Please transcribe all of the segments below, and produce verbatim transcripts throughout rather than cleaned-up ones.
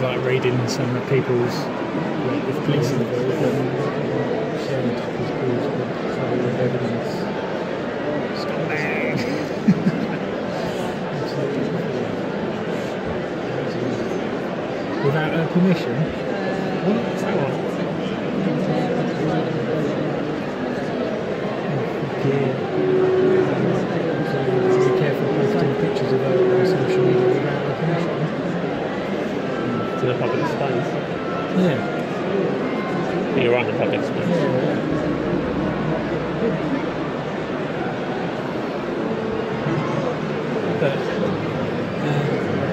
like reading some of people's, like, if police are involved, then showing it to people's portfolio of evidence. Scumbag! Without her permission? What's that one? Yeah. So be careful posting pictures of her on social media without her permission. To the public space. Yeah. You're right in the public space. Yeah. But um,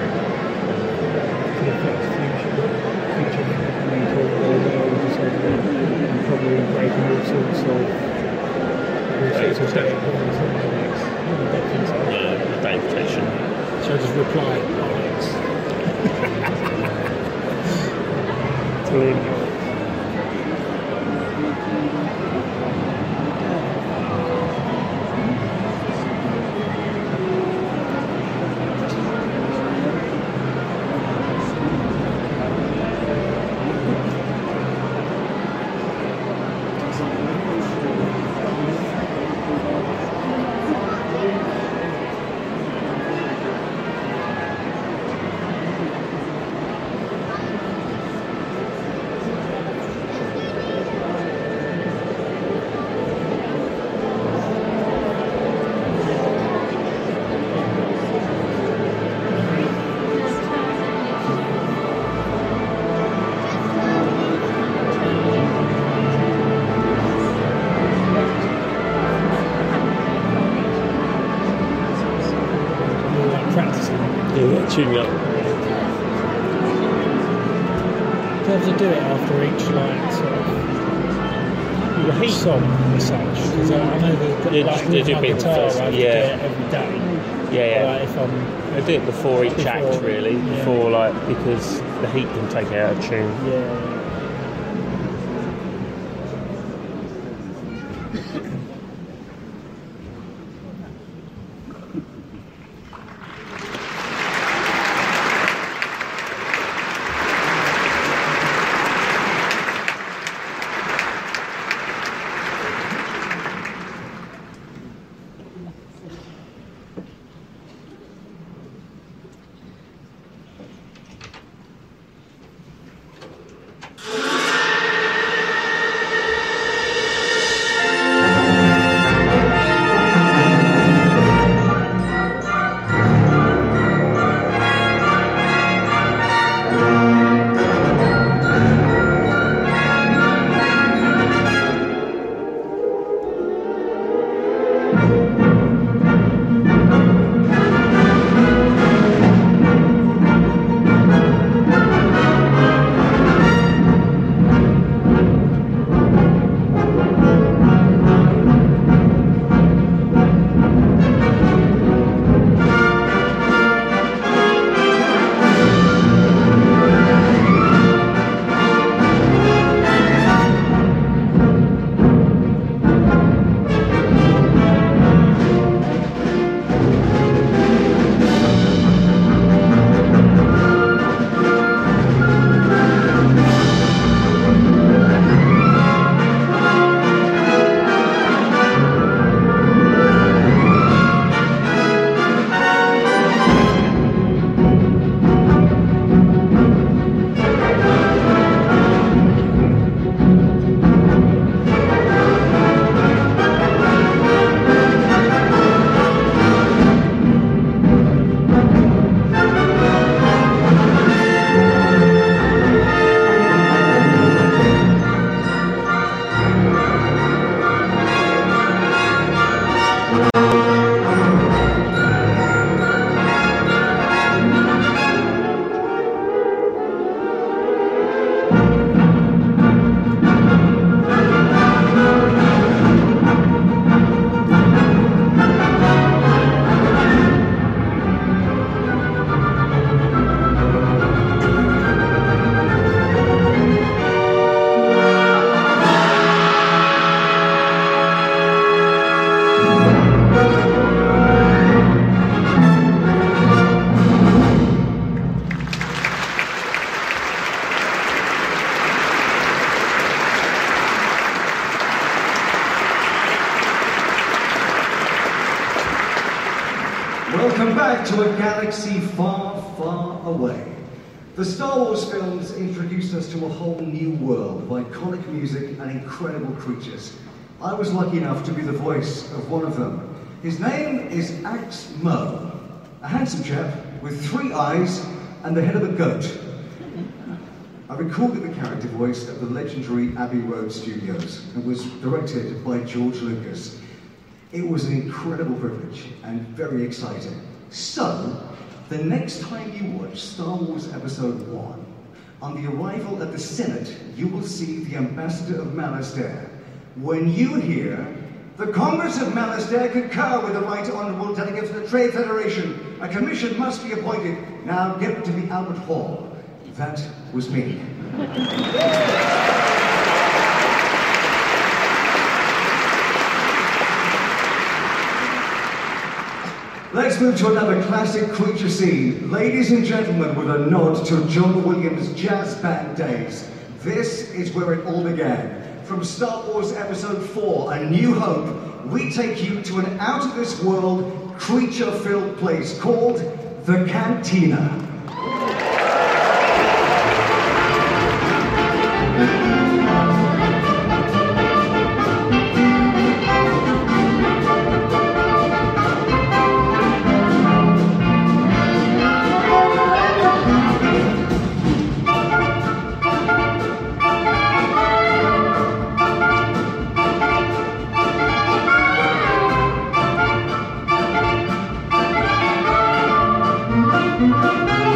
could affect future future people or world disorder and probably breaking all sorts of all sorts of data electronics. I don't think so. No, data protection. So I just reply bollocks. Brilliant. Tuning up. Do you have to do it after each like sort of The heat song as such? Because I, I know that Yeah, like, just- with they do my big guitar, first, I have to yeah. do it every day. Yeah, yeah. Like if I'm I do it before each Before, act, really. yeah. Before, like, because the heat can take it out of tune. yeah. Welcome back to a galaxy far, far away. The Star Wars films introduced us to a whole new world of iconic music and incredible creatures. I was lucky enough to be the voice of one of them. His name is Ax Mo, a handsome chap with three eyes and the head of a goat. I recorded the character voice at the legendary Abbey Road Studios and was directed by George Lucas. It was an incredible privilege and very exciting. So, the next time you watch Star Wars Episode one, on the arrival at the Senate, you will see the Ambassador of Malastare. When you hear, the Congress of Malastare concur with the right honourable delegates of the Trade Federation. A commission must be appointed. Now get to the Albert Hall. That was me. Let's move to another classic creature scene. Ladies and gentlemen, with a nod to John Williams' jazz band days, this is where it all began. From Star Wars Episode four, A New Hope, we take you to an out-of-this-world, creature-filled place called the Cantina. Thank you.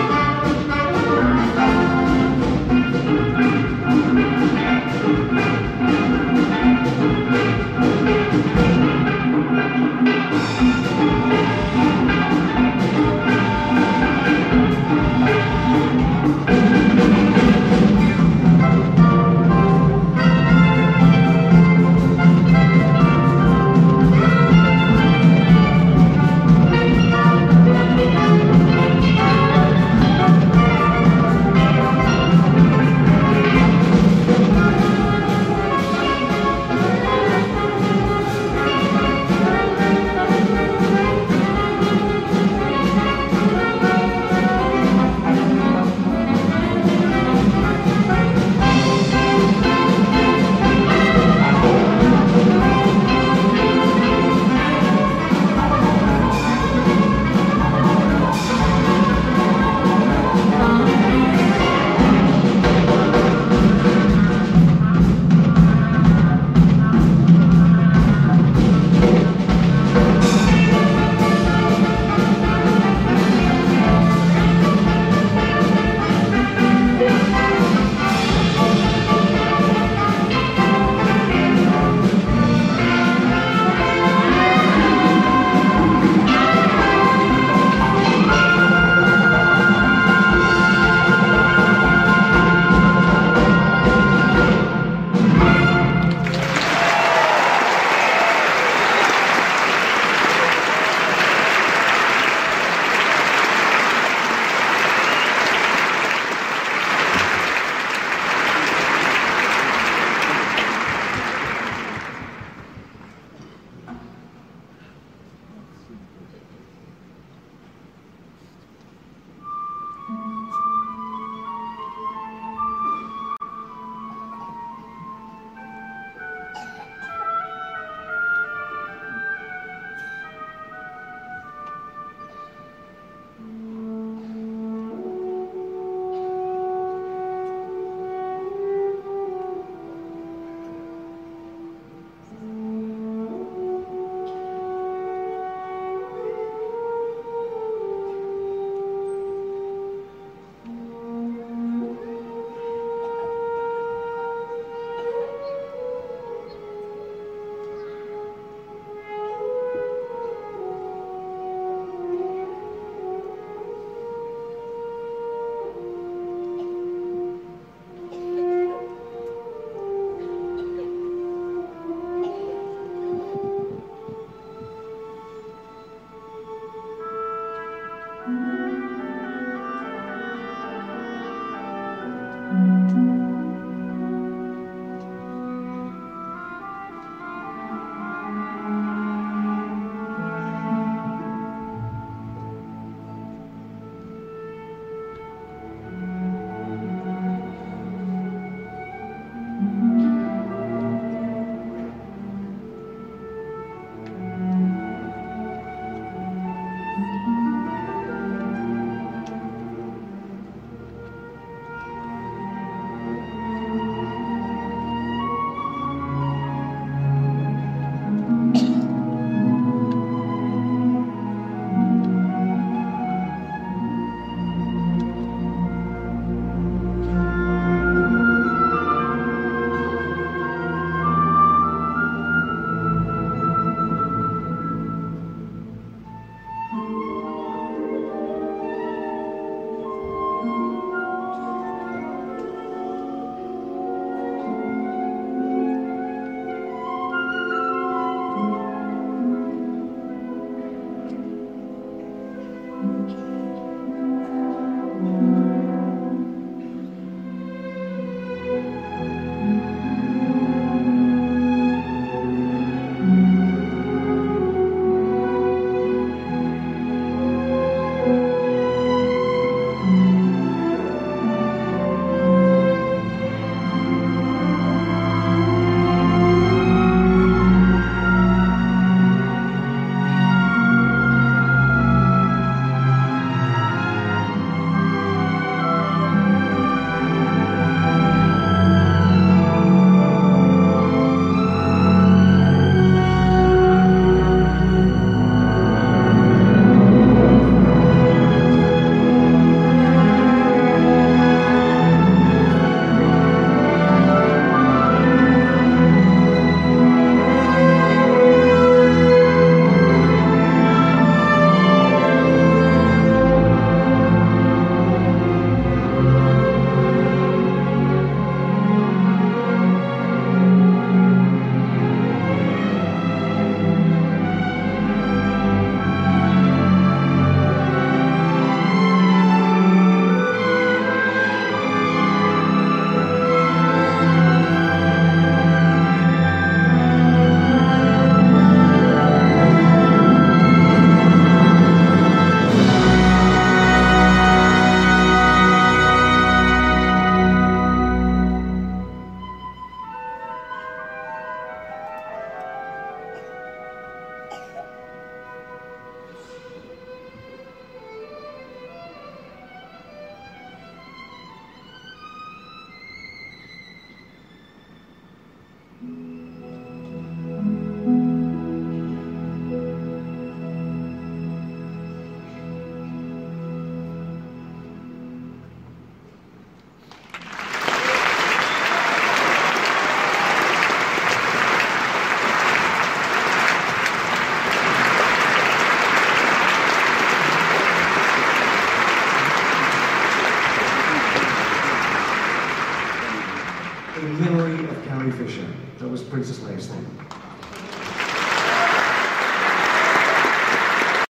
those things.